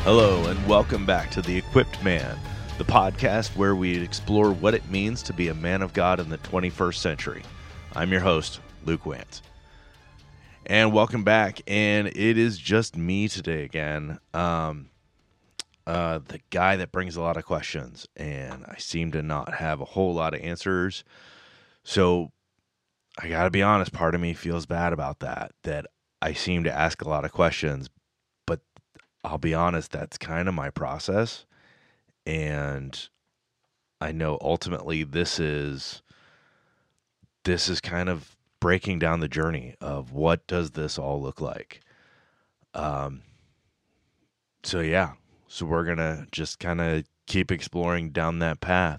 Hello, and welcome back to The Equipped Man, the podcast where we explore what it means to be a man of God in the 21st century. I'm your host, Luke Wantz. And welcome back, and it is just me today again, the guy that brings a lot of questions, and I seem to not have a whole lot of answers. So I gotta be honest, part of me feels bad about that I seem to ask a lot of questions, but I'll be honest, that's kind of my process. And I know ultimately this is kind of breaking down the journey of what does this all look like. So we're going to just kind of keep exploring down that path.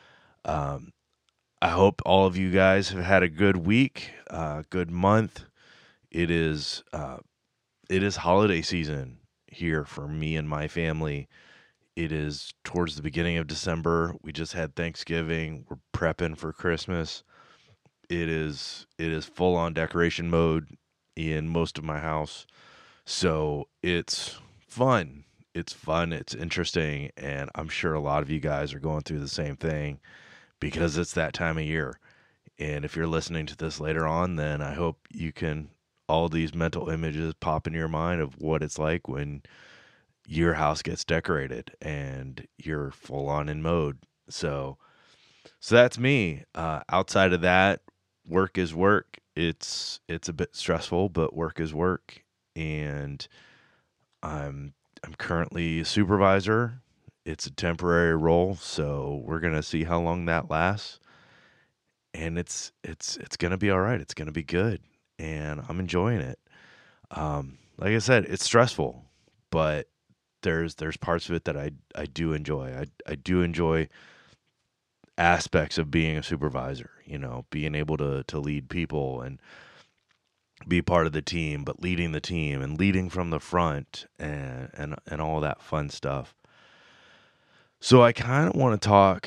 I hope all of you guys have had a good week, good month. It is holiday season here for me and my family. It is towards the beginning of December. We just had Thanksgiving. We're prepping for Christmas. It is full on decoration mode in most of my house. So it's fun. It's fun. It's interesting. And I'm sure a lot of you guys are going through the same thing because it's that time of year. And if you're listening to this later on, then I hope you can, all these mental images pop in your mind of what it's like when your house gets decorated and you're full on in mode. So that's me. Outside of that, work is work. It's a bit stressful, but work is work. And I'm currently a supervisor. It's a temporary role, so we're gonna see how long that lasts. And it's gonna be all right. It's gonna be good, and I'm enjoying it. Like I said, it's stressful, but there's parts of it that I do enjoy. I do enjoy aspects of being a supervisor, being able to lead people and be part of the team, but leading the team and leading from the front and all that fun stuff. So I kind of want to talk.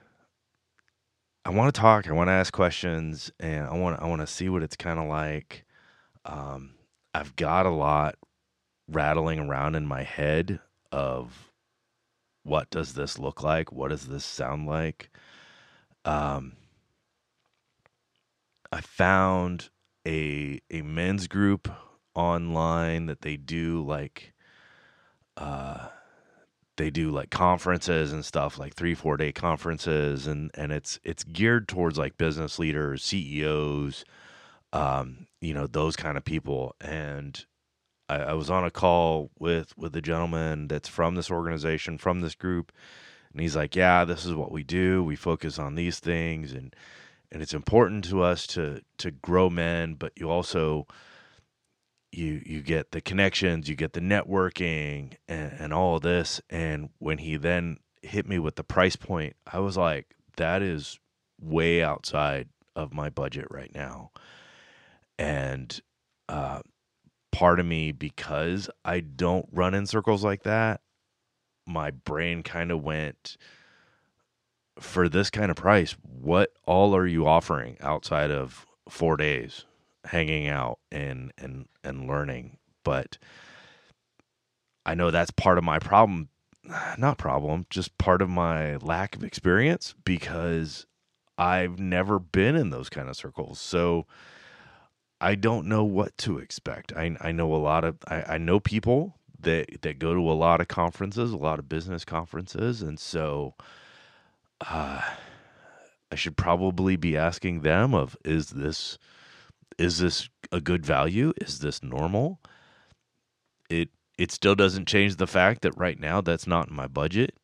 I want to ask questions, and I want to see what it's kind of like. I've got a lot rattling around in my head of what does this look like? What does this sound like? I found a men's group online that they do like conferences and stuff, like 3-4 day conferences, and it's geared towards like business leaders, CEOs, those kind of people. And I was on a call with a gentleman that's from this organization, from this group, and he's like, yeah, this is what we do. We focus on these things, and it's important to us to grow men, but you also you get the connections, you get the networking and all of this. And when he then hit me with the price point, I was like, that is way outside of my budget right now. And part of me, because I don't run in circles like that, my brain kind of went, for this kind of price, what all are you offering outside of 4 days hanging out and learning? But I know that's part of my problem, not problem, just part of my lack of experience, because I've never been in those kind of circles. So I don't know what to expect. I know I know people that go to a lot of conferences, a lot of business conferences. And so I should probably be asking them of, is this a good value? Is this normal? It still doesn't change the fact that right now that's not in my budget.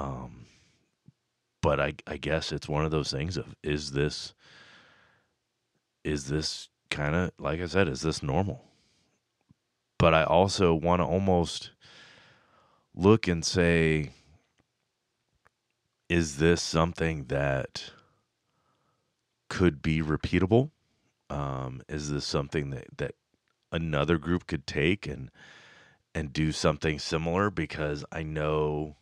But I guess it's one of those things of, is this kind of, like I said, is this normal? But I also want to almost look and say, is this something that could be repeatable? Is this something that another group could take and do something similar? Because I know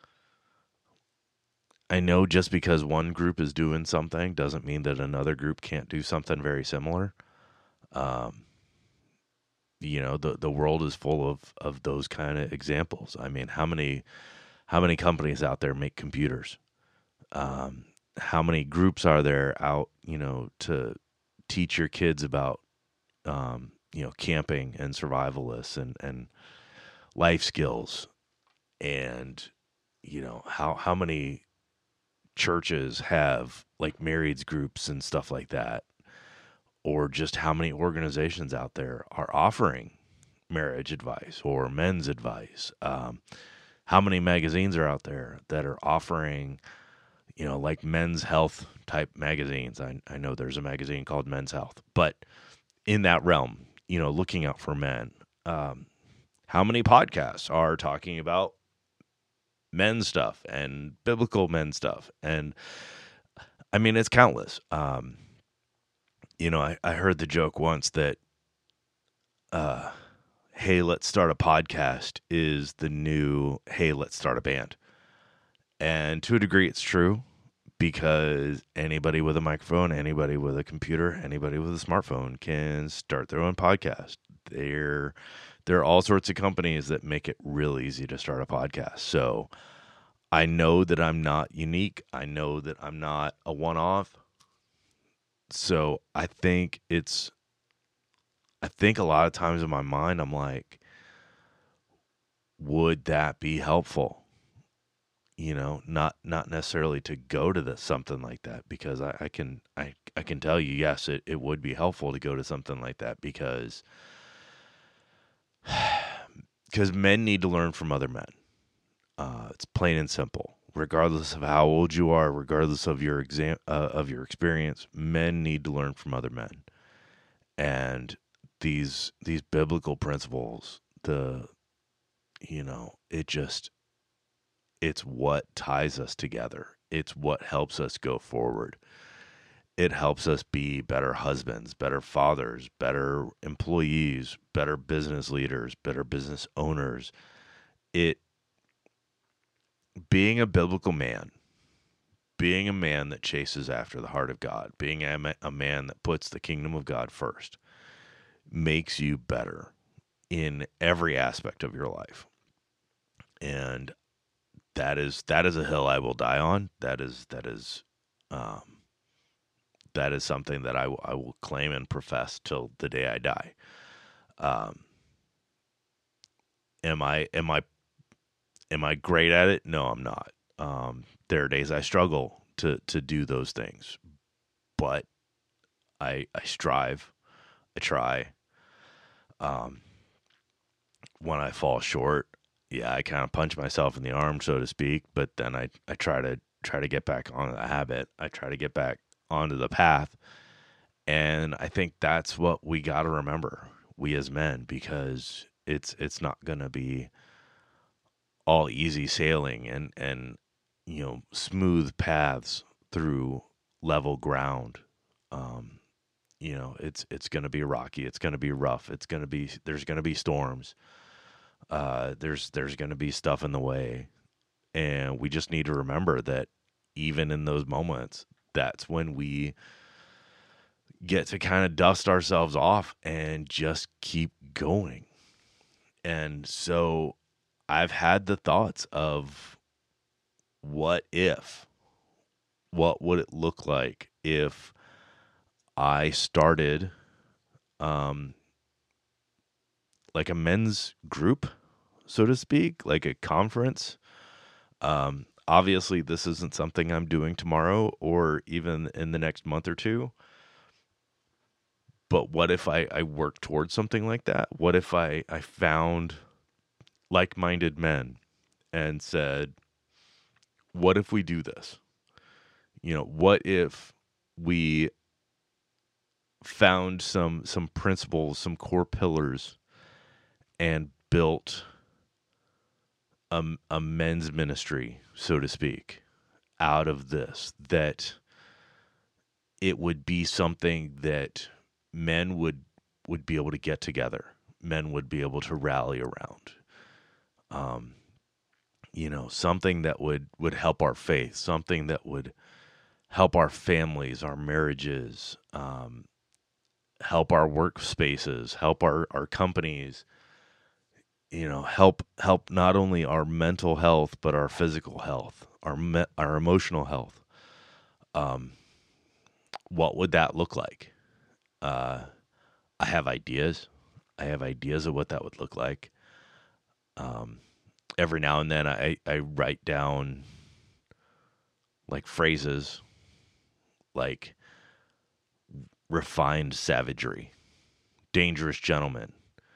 just because one group is doing something doesn't mean that another group can't do something very similar. The world is full of those kind of examples. I mean, how many companies out there make computers? How many groups are there out, to teach your kids about, camping and survivalists and life skills? And, how many churches have like marrieds groups and stuff like that? Or just how many organizations out there are offering marriage advice or men's advice? How many magazines are out there that are offering, like men's health type magazines? I know there's a magazine called Men's Health, but in that realm, looking out for men. How many podcasts are talking about men's stuff and biblical men's stuff? And I mean, it's countless. I heard the joke once that, uh, hey, let's start a podcast is the new, hey, let's start a band. And to a degree, it's true because anybody with a microphone, anybody with a computer, anybody with a smartphone can start their own podcast. There are all sorts of companies that make it real easy to start a podcast. So I know that I'm not unique. I know that I'm not a one-off. So I think a lot of times in my mind, I'm like, would that be helpful? Not necessarily to go to something like that, because I can tell you, yes, it would be helpful to go to something like that, because men need to learn from other men. It's plain and simple. Regardless of how old you are, regardless of your of your experience, men need to learn from other men. And these biblical principles, it just it's what ties us together. It's what helps us go forward. It helps us be better husbands, better fathers, better employees, better business leaders, better business owners. It Being a biblical man, being a man that chases after the heart of God, being a man that puts the kingdom of God first, makes you better in every aspect of your life. And that is a hill I will die on. Um, that is something that I will claim and profess till the day I die. Um, am I great at it? No, I'm not. There are days I struggle to do those things, but I strive. I try. Um, when I fall short, yeah, I kind of punch myself in the arm, so to speak. But then I try to get back on the habit. I try to get back onto the path, and I think that's what we got to remember, we as men, because it's not gonna be all easy sailing and smooth paths through level ground. Um, it's gonna be rocky. It's gonna be rough. There's gonna be storms. There's gonna be stuff in the way, and we just need to remember that even in those moments, that's when we get to kind of dust ourselves off and just keep going. And so I've had the thoughts of, what if? What would it look like if I started, um, like a men's group, so to speak, like a conference? Obviously, this isn't something I'm doing tomorrow or even in the next month or two. But what if I worked towards something like that? What if I found like minded men and said, what if we do this? What if we found some principles, some core pillars, and built a men's ministry, so to speak, out of this, that it would be something that men would be able to get together, men would be able to rally around. Um, something that would help our faith, something that would help our families, our marriages, help our workspaces, help our companies, help not only our mental health but our physical health, our emotional health. Um, what would that look like? Uh, I have ideas. I have ideas of what that would look like. Um, every now and then I write down like phrases like refined savagery, dangerous gentleman.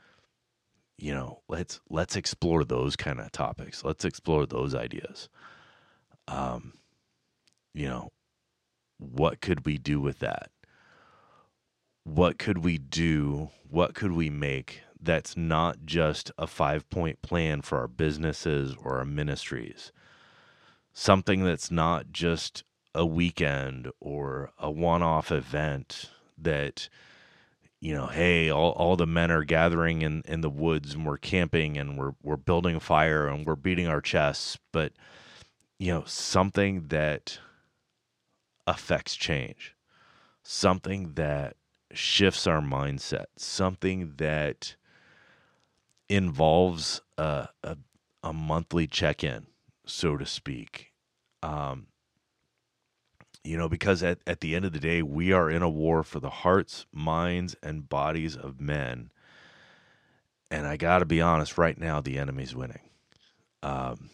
Let's explore those kind of topics. Let's explore those ideas. Um, you know, what could we do with that? What could we do? What could we make that's not just a 5-point plan for our businesses or our ministries? Something that's not just a weekend or a one-off event that, hey, all the men are gathering in the woods and we're camping and we're building a fire and we're beating our chests, but something that affects change, something that shifts our mindset, something that involves a monthly check-in, so to speak. Um, because at the end of the day, we are in a war for the hearts, minds, and bodies of men. And I got to be honest, right now, the enemy's winning. Um,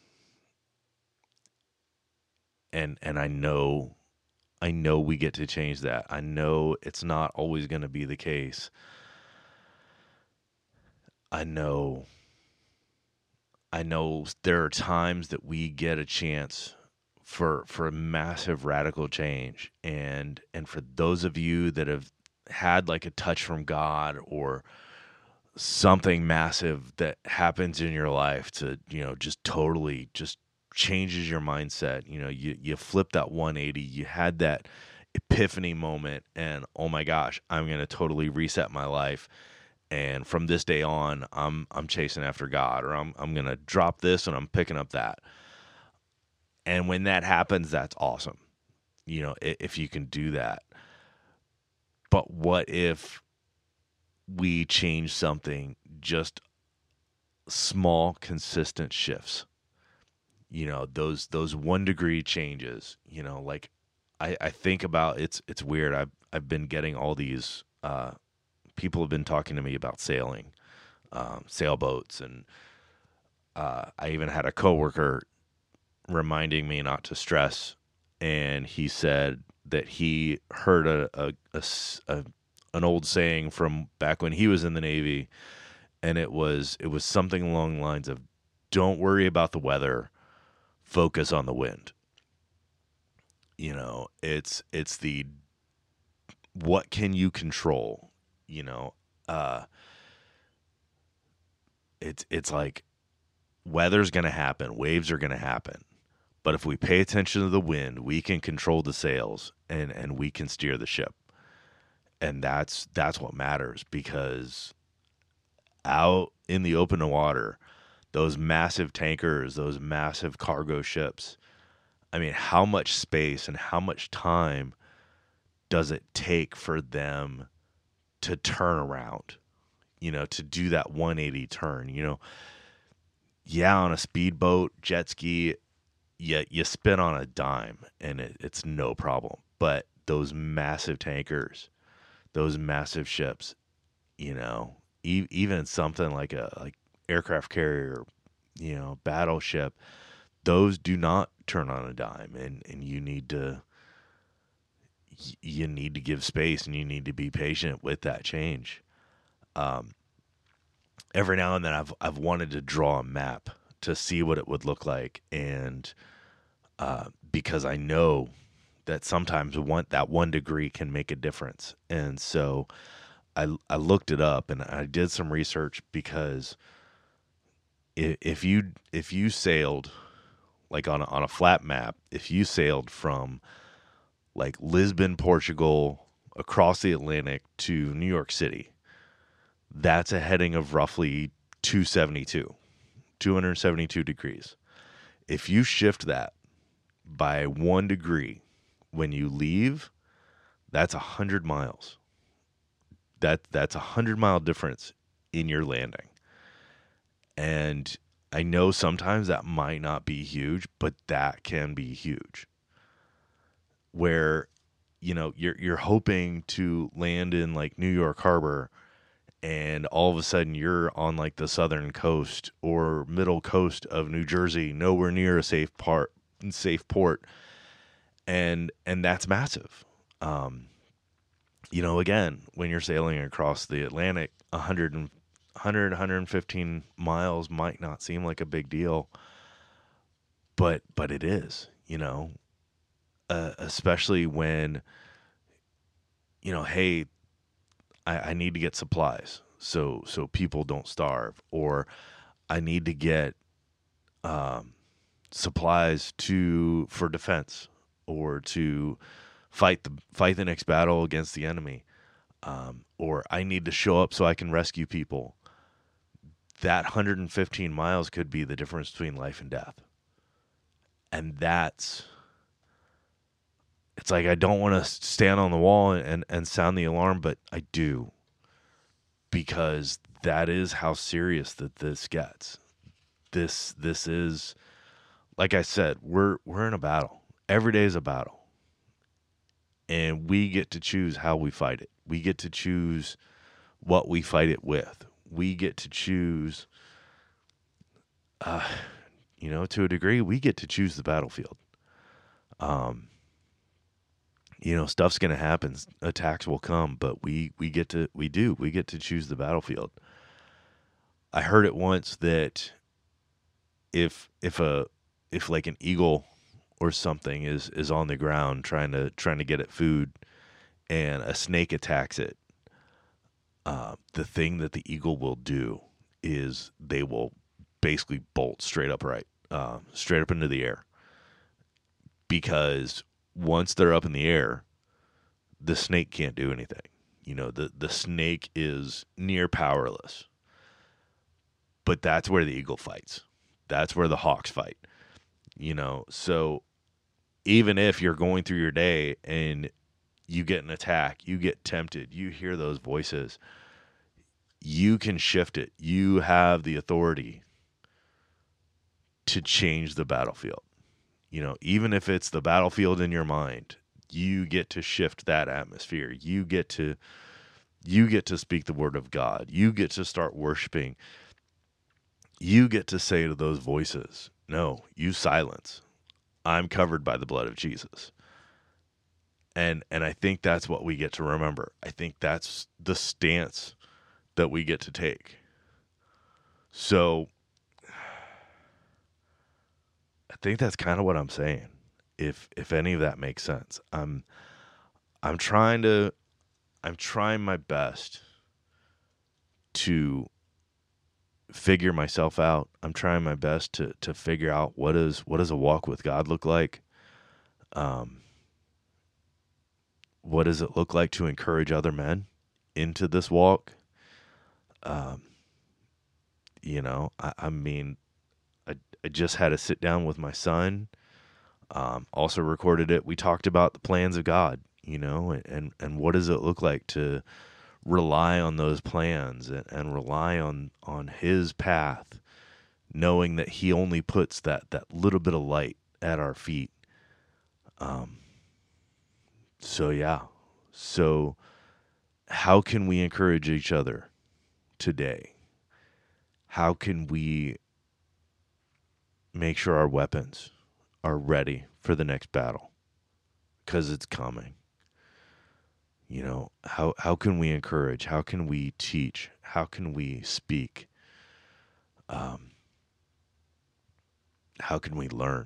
and I know we get to change that. I know it's not always going to be the case. I know there are times that we get a chance for a massive radical change, and for those of you that have had like a touch from God or something massive that happens in your life to just totally just changes your mindset. You flip that 180. You had that epiphany moment, and oh my gosh, I'm going to totally reset my life, and from this day on I'm chasing after God, or I'm going to drop this and I'm picking up that. And when that happens, that's awesome, if you can do that. But what if we change something, just small consistent shifts, those 1 degree changes, like I think about, it's weird. I've been getting all these people have been talking to me about sailing, sailboats, and I even had a coworker reminding me not to stress, and he said that he heard an old saying from back when he was in the Navy, and it was something along the lines of, "Don't worry about the weather, focus on the wind." It's the, what can you control? You know, uh, it's like, weather's gonna happen, waves are gonna happen, but if we pay attention to the wind, we can control the sails, and we can steer the ship, and that's what matters, because out in the open water, those massive tankers, those massive cargo ships, I mean, how much space and how much time does it take for them to turn around, to do that 180 turn? Yeah, on a speedboat, jet ski, you spin on a dime and it's no problem. But those massive tankers, those massive ships, even something like a aircraft carrier, battleship, those do not turn on a dime, and you need to give space, and you need to be patient with that change. Um, every now and then, I've wanted to draw a map to see what it would look like, and because I know that sometimes that 1 degree can make a difference, and so I looked it up and I did some research, because if you sailed like on a flat map, if you sailed from like Lisbon, Portugal, across the Atlantic to New York City, that's a heading of roughly 272 degrees. If you shift that by 1 degree when you leave, that's 100 miles. That's 100-mile difference in your landing. And I know sometimes that might not be huge, but that can be huge. Where, you're hoping to land in like New York Harbor, and all of a sudden you're on like the southern coast or middle coast of New Jersey, nowhere near a safe port, and that's massive. Again, when you're sailing across the Atlantic, 115 miles might not seem like a big deal, but it is, especially when, hey, I need to get supplies so people don't starve, or I need to get supplies for defense, or to fight the next battle against the enemy, or I need to show up so I can rescue people. That 115 miles could be the difference between life and death. And it's like, I don't want to stand on the wall and sound the alarm, but I do, because that is how serious that this gets. This is, like I said, we're in a battle. Every day is a battle. And we get to choose how we fight it. We get to choose what we fight it with. We get to choose, to a degree, we get to choose the battlefield. Stuff's going to happen. Attacks will come, but we get to choose the battlefield. I heard it once that if like an eagle or something is on the ground trying to get at food, and a snake attacks it, the thing that the eagle will do is they will basically bolt straight up into the air, because once they're up in the air, the snake can't do anything. The snake is near powerless. But that's where the eagle fights. That's where the hawks fight. So even if you're going through your day and you get an attack, you get tempted, you hear those voices, you can shift it. You have the authority to change the battlefield. Even if it's the battlefield in your mind, you get to shift that atmosphere. You get to speak the word of God. You get to start worshiping. You get to say to those voices, no, you silence. I'm covered by the blood of Jesus. And I think that's what we get to remember. I think that's the stance that we get to take. So I think that's kind of what I'm saying. If any of that makes sense. I'm trying my best to figure myself out. I'm trying my best to figure out what does a walk with God look like. What does it look like to encourage other men into this walk? I just had a sit down with my son. Also recorded it. We talked about the plans of God, and what does it look like to rely on those plans and rely on his path, knowing that he only puts that little bit of light at our feet. So how can we encourage each other today? How can we make sure our weapons are ready for the next battle? Because it's coming. How can we encourage? How can we teach? How can we speak? How can we learn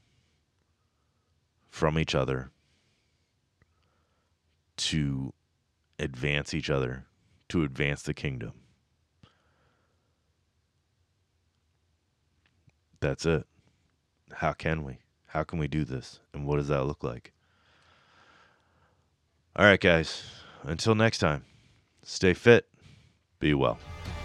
from each other to advance each other, to advance the kingdom? That's it. How can we? How can we do this? And what does that look like? All right, guys. Until next time, stay fit, be well.